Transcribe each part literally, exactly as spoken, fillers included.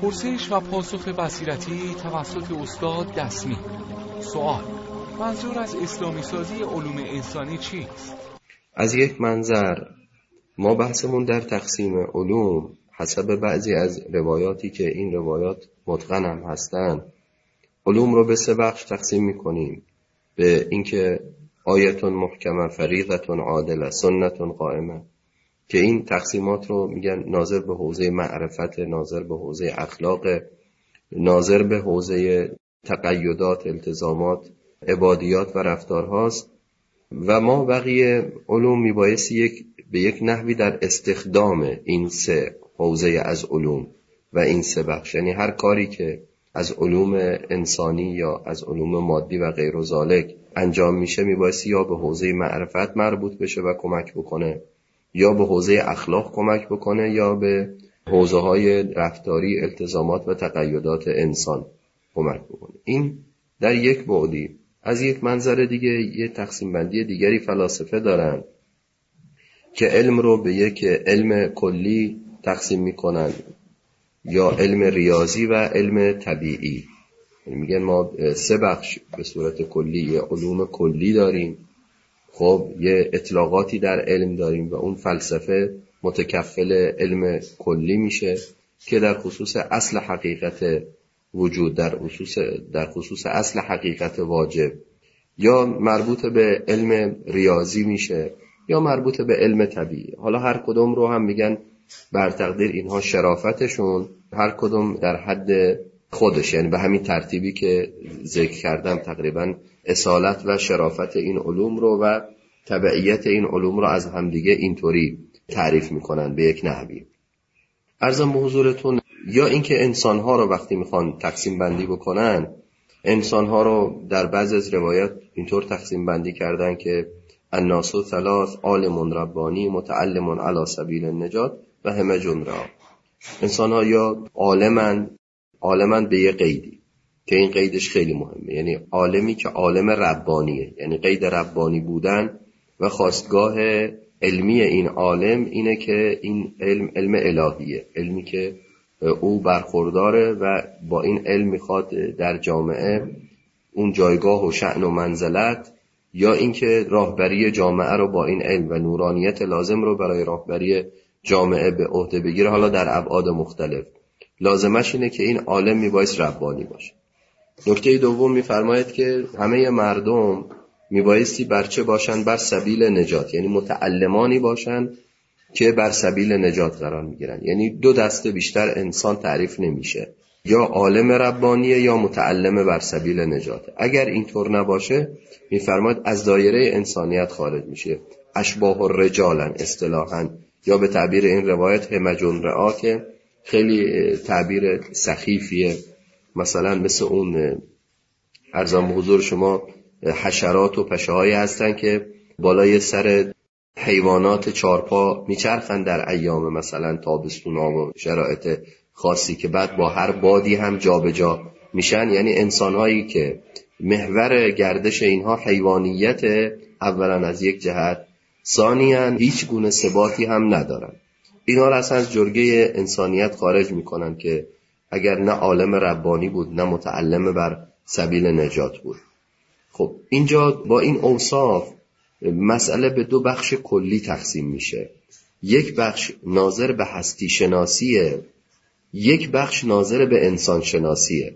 پرسش و پاسخ بصیرتی توسط استاد دسمی. سوال: منظور از اسلامی سازی علوم انسانی چیست؟ از یک منظر ما بحثمون در تقسیم علوم حسب بعضی از روایاتی که این روایات متقن هم هستن، علوم رو به سه بخش تقسیم میکنیم. به اینکه آیتون محکمه، فریضتون عادله، سنتون قائمه، که این تقسیمات رو میگن ناظر به حوزه معرفت، ناظر به حوزه اخلاق، ناظر به حوزه تقیدات، التزامات، عبادیات و رفتارهاست. و ما بقیه علوم میبایستی یک به یک نحوی در استخدام این سه حوزه از علوم و این سه بخش، یعنی هر کاری که از علوم انسانی یا از علوم مادی و غیر و ذالک انجام میشه میبایستی یا به حوزه معرفت مربوط بشه و کمک بکنه، یا به حوزه اخلاق کمک بکنه، یا به حوزه های رفتاری، التزامات و تقیدات انسان کمک بکنه. این در یک بعدی. از یک منظر دیگه یه تقسیم بندی دیگری فلاسفه دارن که علم رو به یک علم کلی تقسیم میکنن، یا علم ریاضی و علم طبیعی. میگن ما سه بخش به صورت کلی یه علوم کلی داریم، خب یه اطلاقاتی در علم داریم و اون فلسفه متکفل علم کلی میشه که در خصوص اصل حقیقت وجود، در خصوص در خصوص اصل حقیقت واجب، یا مربوط به علم ریاضی میشه یا مربوط به علم طبیعی. حالا هر کدوم رو هم میگن بر تقدیر اینها شرافتشون هر کدوم در حد خودش، یعنی به همین ترتیبی که ذکر کردم تقریبا اصالت و شرافت این علوم رو و تبعیت این علوم رو از همدیگه اینطوری تعریف میکنن به یک نحوی. عرضم به حضورتون یا اینکه انسانها رو وقتی میخوان تقسیم بندی بکنن، انسانها رو در بعض از روایات اینطور تقسیم بندی کردن که الناس ثلاث، عالم ربانی، متعلم علی سبیل النجات و همه جمرا. انسانها یا عالمن، عالمن به یه قیدی که این قیدش خیلی مهمه، یعنی عالمی که عالم ربانیه، یعنی قید ربانی بودن و خواستگاه علمی این عالم اینه که این علم علم الهیه، علمی که او برخورداره و با این علم میخواد در جامعه اون جایگاه و شأن و منزلت، یا اینکه راهبری جامعه رو با این علم و نورانیت لازم رو برای راهبری جامعه به عهده بگیره، حالا در ابعاد مختلف. لازمش اینه که این عالم میبایست ربانی باشه. نکته دوم میفرماید که همه مردم میبایستی برچه باشن؟ بر سبیل نجات، یعنی متعلمانی باشن که بر سبیل نجات قرار میگیرن. یعنی دو دسته بیشتر انسان تعریف نمیشه، یا عالم ربانیه یا متعلم بر سبیل نجات. اگر اینطور نباشه میفرماید از دایره انسانیت خارج میشه، اشباه الرجالن اصطلاحاً، یا به تعبیر این روایت همجون رعا که خیلی تعبیر سخیفیه، مثلا مثل اون ارزان به حضور شما حشرات و پشه‌هایی هستن که بالای سر حیوانات چارپا میچرخن در ایام مثلا تابستونا و شرایط خاصی که بعد با هر بادی هم جا به جا میشن. یعنی انسانهایی که محور گردش اینها حیوانیت اولا از یک جهت، ثانیاً هیچ گونه ثباتی هم ندارن. اینا را اصلا از جرگه انسانیت خارج میکنن که اگر نه عالم ربانی بود نه متعلم بر سبیل نجات بود. خب اینجا با این اوصاف مسئله به دو بخش کلی تقسیم میشه. یک بخش ناظر به هستی شناسیه، یک بخش ناظر به انسان شناسیه.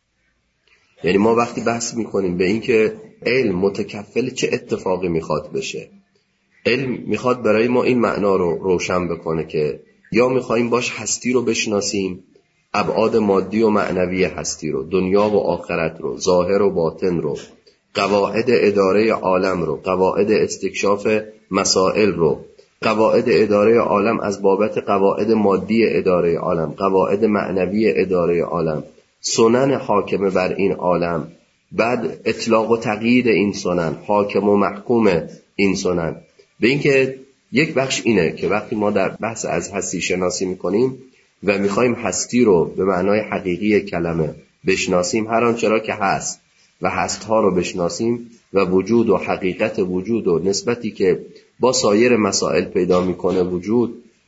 یعنی ما وقتی بحث میکنیم به این که علم متکفل چه اتفاقی میخواد بشه، علم میخواد برای ما این معنا رو روشن بکنه که یا میخوایم باش هستی رو بشناسیم، ابعاد مادی و معنوی هستی رو، دنیا و آخرت رو، ظاهر و باطن رو، قواعد اداره عالم رو، قواعد استکشاف مسائل رو، قواعد اداره عالم از بابت قواعد مادی اداره عالم، قواعد معنوی اداره عالم، سنن حاکم بر این عالم، بعد اطلاق و تقیید این سنن، حاکم و محکوم این سنن. به این که یک بخش اینه که وقتی ما در بحث از هستی شناسی میکنیم و میخوایم هستی رو به معنای حقیقی کلمه بشناسیم، هر آنچه را که هست و هستها رو بشناسیم و وجود و حقیقت وجود و نسبتی که با سایر مسائل پیدا میکنه وجود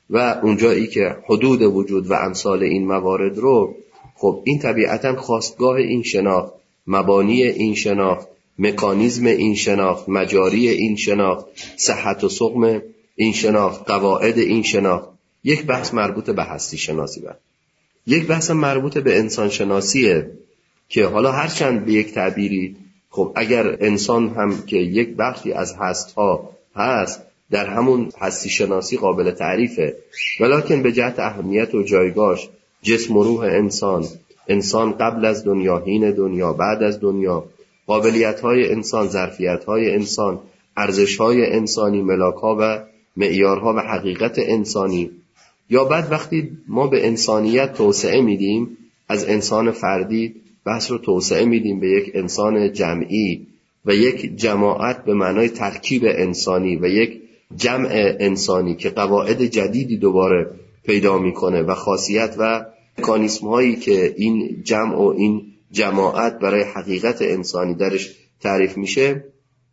و اونجایی که حدود وجود و امثال این موارد رو، خب این طبیعتاً خواستگاه این شناخت، مبانی این شناخت، مکانیزم این شناخت، مجاری این شناخت، صحت و سقم این شناخت، قواعد این شناخت، یک بحث مربوط به هستی شناسی بود. یک بحث مربوط به انسان شناسیه که حالا هرچند به یک تعبیری، خب اگر انسان هم که یک بخشی از هست‌ها هست، در همون هستی شناسی قابل تعریفه، ولکن به جهت اهمیت و جایگاهش جسم و روح انسان، انسان قبل از دنیا، حین دنیا، بعد از دنیا، قابلیت‌های انسان، ظرفیت‌های انسان، ارزش‌های انسانی، ملاک‌ها و معیارها و حقیقت انسانی. یا بعد وقتی ما به انسانیت توسعه میدیم، از انسان فردی بحث رو توسعه میدیم به یک انسان جمعی و یک جماعت به معنای ترکیب انسانی و یک جمع انسانی که قواعد جدیدی دوباره پیدا میکنه و خاصیت و مکانیسم هایی که این جمع و این جماعت برای حقیقت انسانی درش تعریف میشه.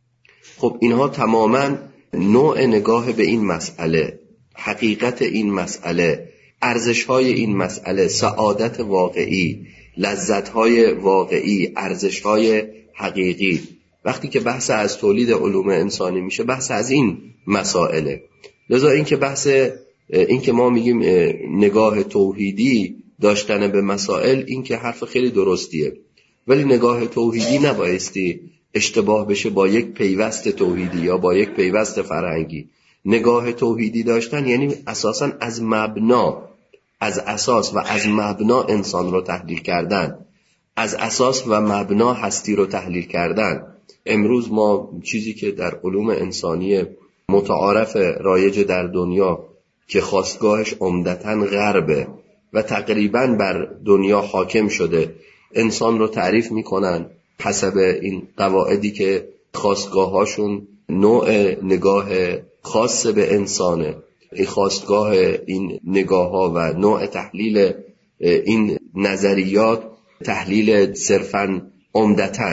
خب اینها تماما نوع نگاه به این مسئله، حقیقت این مسئله، ارزش‌های این مسئله، سعادت واقعی، لذت‌های واقعی، ارزش‌های حقیقی. وقتی که بحث از تولید علوم انسانی میشه، بحث از این مسائله. لذا این که بحث این که ما میگیم نگاه توحیدی داشتن به مسائل، این که حرف خیلی درستیه، ولی نگاه توحیدی نبایستی اشتباه بشه با یک پیوست توحیدی یا با یک پیوست فرهنگی. نگاه توحیدی داشتن یعنی اساساً از مبنا، از اساس و از مبنا انسان رو تحلیل کردن، از اساس و مبنا هستی رو تحلیل کردن. امروز ما چیزی که در علوم انسانی متعارف رایج در دنیا که خاستگاهش عمدتاً غربه و تقریباً بر دنیا حاکم شده، انسان رو تعریف میکنن حسب این قواعدی که خاستگاهاشون نوع نگاه خاص به انسانه. این خاستگاه این نگاه ها و نوع تحلیل این نظریات تحلیل صرفاً عمدتاً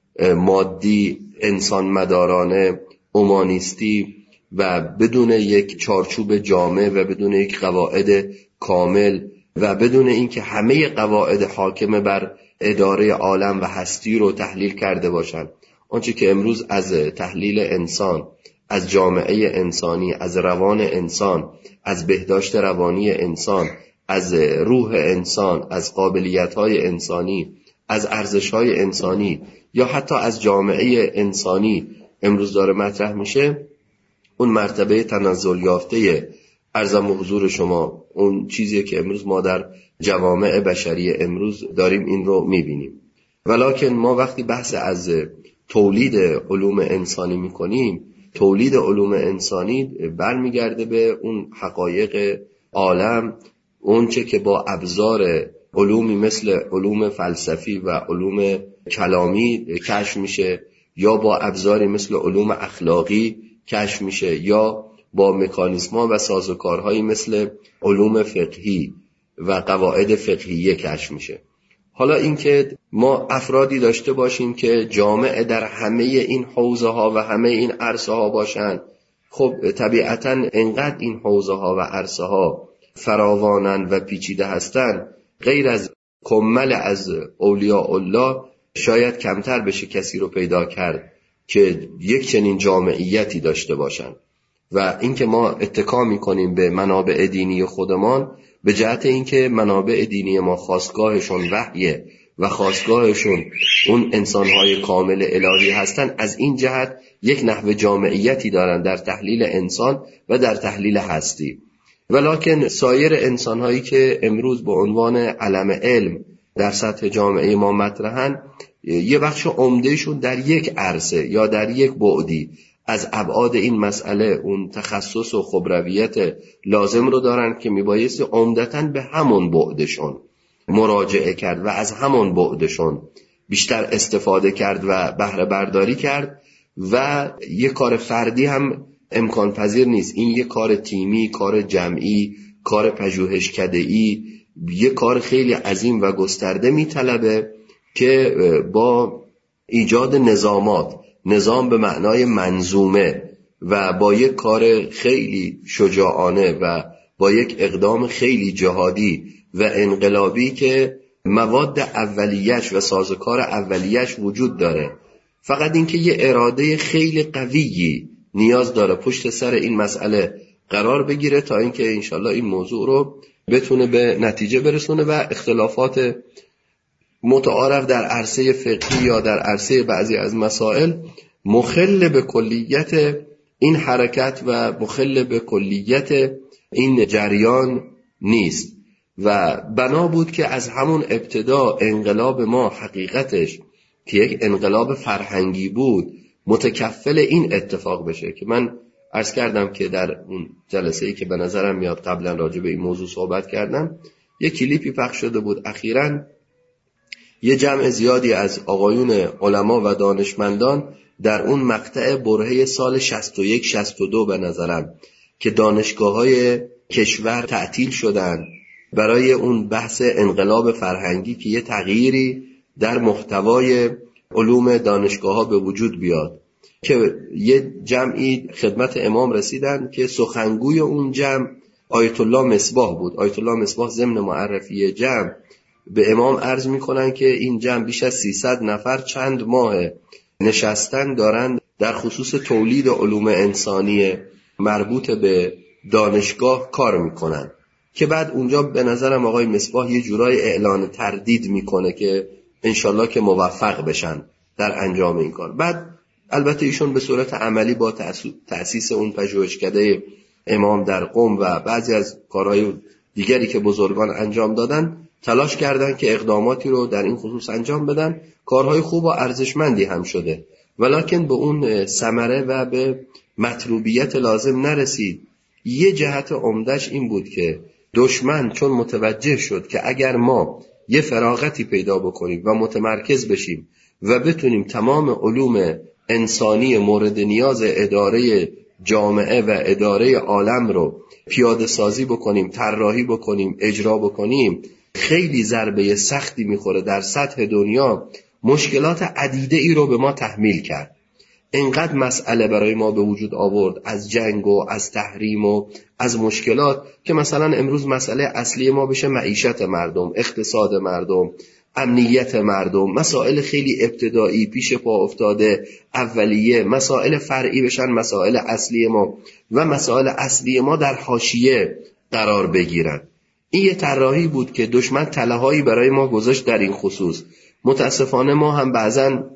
مادی، انسان مدارانه، اومانیستی و بدون یک چارچوب جامع و بدون یک قواعد کامل و بدون اینکه همه قواعد حاکم بر اداره عالم و هستی رو تحلیل کرده باشند. آنچه که امروز از تحلیل انسان، از جامعه انسانی، از روان انسان، از بهداشت روانی انسان، از روح انسان، از قابلیت‌های انسانی، از ارزش‌های انسانی یا حتی از جامعه انسانی امروز داره مطرح میشه، اون مرتبه تنزل یافته ارزم حضور شما، اون چیزی که امروز ما در جوامع بشری امروز داریم این رو میبینیم. ولکن ما وقتی بحث از تولید علوم انسانی میکنیم، تولید علوم انسانی برمیگرده به اون حقایق عالم، اون چه که با ابزار علومی مثل علوم فلسفی و علوم کلامی کشف میشه، یا با ابزاری مثل علوم اخلاقی کشف میشه، یا با مکانیزم‌ها و سازوکارهایی مثل علوم فقهی و قواعد فقهیه کشف میشه. حالا اینکه ما افرادی داشته باشیم که جامع در همه این حوزه ها و همه این عرصه ها باشن، خب طبیعتاً انقدر این حوزه ها و عرصه ها فراوانن و پیچیده هستن، غیر از کمل از اولیاء الله شاید کمتر بشه کسی رو پیدا کرد که یک چنین جامعیتی داشته باشن. و اینکه ما اتکا میکنیم به منابع دینی خودمان به جهت اینکه منابع دینی ما خاستگاهشون وحیه و خاستگاهشون اون انسانهای کامل الهی هستن، از این جهت یک نحو جامعیتی دارن در تحلیل انسان و در تحلیل هستی. ولکن سایر انسانهایی که امروز به عنوان علم علم در سطح جامعه ما مطرحن، یه بخش عمدهشون در یک عرصه یا در یک بعدی از ابعاد این مسئله اون تخصص و خبرویت لازم رو دارن که میبایستی عمدتاً به همون بعدشون مراجعه کرد و از همون بعدشون بیشتر استفاده کرد و بهره برداری کرد. و یک کار فردی هم امکان پذیر نیست، این یک کار تیمی، کار جمعی، کار پژوهشکده‌ای، یک کار خیلی عظیم و گسترده میطلبه که با ایجاد نظامات، نظام به معنای منظومه و با یک کار خیلی شجاعانه و با یک اقدام خیلی جهادی و انقلابی که مواد اولیش و سازوکار اولیش وجود داره. فقط اینکه یه اراده خیلی قویی نیاز داره پشت سر این مسئله قرار بگیره تا اینکه انشالله این موضوع رو بتونه به نتیجه برسونه و اختلافات متعارف در عرصه فقهی یا در عرصه بعضی از مسائل مخل به کلیت این حرکت و مخل به کلیت این جریان نیست و بنا بود که از همون ابتدا انقلاب ما حقیقتش که یک انقلاب فرهنگی بود متکفل این اتفاق بشه که من عرض کردم که در اون جلسه‌ای که به نظرم میاد قبلا راجع به این موضوع صحبت کردم، یک کلیپی پخش شده بود اخیراً، یه جمع زیادی از آقایون علما و دانشمندان در اون مقطع برهه سال شصت و یک شصت و دو به نظرم که دانشگاه‌های کشور تعطیل شدن برای اون بحث انقلاب فرهنگی که یه تغییری در محتوای علوم دانشگاه‌ها به وجود بیاد، که یه جمعی خدمت امام رسیدن که سخنگوی اون جمع آیت الله مصباح بود. آیت الله مصباح ضمن معرفی جمع به امام عرض میکنن که این جمع بیش از سیصد نفر چند ماه نشستن دارن در خصوص تولید علوم انسانی مربوط به دانشگاه کار میکنن، که بعد اونجا به نظرم آقای مصباح یه جورای اعلان تردید میکنه که انشالله که موفق بشن در انجام این کار. بعد البته ایشون به صورت عملی با تأسیس اون پژوهشکده امام در قم و بعضی از کارهای دیگری که بزرگان انجام دادن تلاش کردن که اقداماتی رو در این خصوص انجام بدن. کارهای خوب و ارزشمندی هم شده، ولکن به اون ثمره و به مطلوبیت لازم نرسید. یه جهت عمده‌اش این بود که دشمن چون متوجه شد که اگر ما یه فراغتی پیدا بکنیم و متمرکز بشیم و بتونیم تمام علوم انسانی مورد نیاز اداره جامعه و اداره عالم رو پیاده سازی بکنیم، طراحی بکنیم، اجرا بکنیم، خیلی ضربه سختی میخوره در سطح دنیا، مشکلات عدیده ای رو به ما تحمیل کرد. اینقدر مسئله برای ما به وجود آورد از جنگ و از تحریم و از مشکلات که مثلا امروز مسئله اصلی ما بشه معیشت مردم، اقتصاد مردم، امنیت مردم، مسائل خیلی ابتدایی پیش پا افتاده اولیه، مسائل فرعی بشن مسائل اصلی ما و مسائل اصلی ما در حاشیه قرار بگیرن. این یه طراحی بود که دشمن تلهایی برای ما گذاشت در این خصوص. متاسفانه ما هم بعضن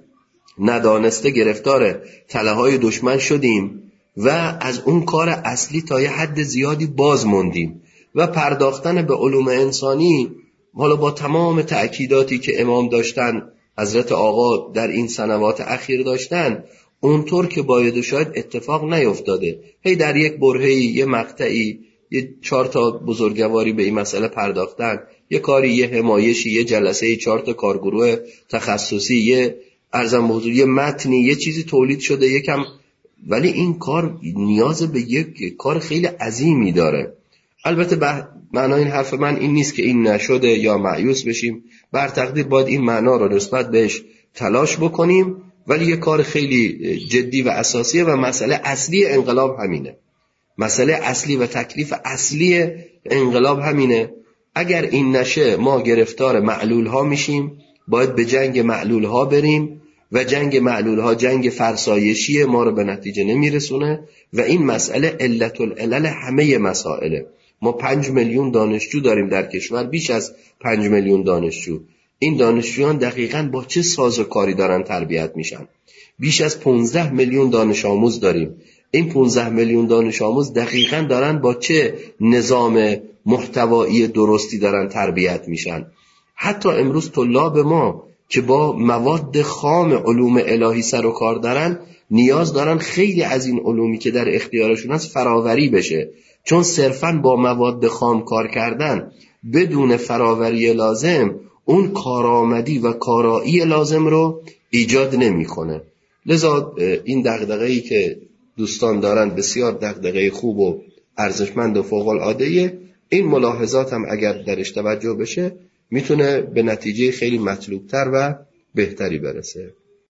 ندانسته گرفتار تله‌های دشمن شدیم و از اون کار اصلی تا یه حد زیادی باز موندیم و پرداختن به علوم انسانی، حالا با تمام تأکیداتی که امام داشتن، حضرت آقا در این سنوات اخیر داشتن، اونطور که باید و شاید اتفاق نیفتاده. هی در یک برهه‌ای، یه مقطعی، یه چهار تا بزرگواری به این مسئله پرداختن، یه کاری، یه حمایشی، یه جلسه، چهار تا کارگروه تخصصی، یه ارزم موضوع، یه متنی، یه چیزی تولید شده یکم، ولی این کار نیاز به یک کار خیلی عظیمی داره. البته به معنای این حرف من این نیست که این نشده یا مایوس بشیم، بر تقدیر باید این معنا رو نسبت بهش تلاش بکنیم، ولی یه کار خیلی جدی و اساسیه و مسئله اصلی انقلاب همینه. مسئله اصلی و تکلیف اصلی انقلاب همینه. اگر این نشه ما گرفتار معلول ها میشیم، باید به جنگ معلول ها بریم و جنگ معلول ها جنگ فرسایشی ما رو به نتیجه نمیرسونه و این مسئله علت العلل همه مسائله. ما پنج میلیون دانشجو داریم در کشور، بیش از پنج میلیون دانشجو. این دانشجویان دقیقاً با چه سازوکاری دارن تربیت میشن؟ بیش از پانزده میلیون دانش آموز داریم. این پانزده میلیون دانش آموز دقیقاً دارن با چه نظام محتوایی درستی دارن تربیت میشن؟ حتی امروز طلاب ما که با مواد خام علوم الهی سر و کار دارن، نیاز دارن خیلی از این علومی که در اختیارشون هست فراوری بشه، چون صرفاً با مواد خام کار کردن بدون فراوری لازم اون کارآمدی و کارایی لازم رو ایجاد نمیکنه. لذا این دغدغه‌ای که دوستان دارن بسیار دغدغه خوب و ارزشمند و فوق العاده. این ملاحظات هم اگر درش توجه بشه میتونه به نتیجه خیلی مطلوبتر و بهتری برسه.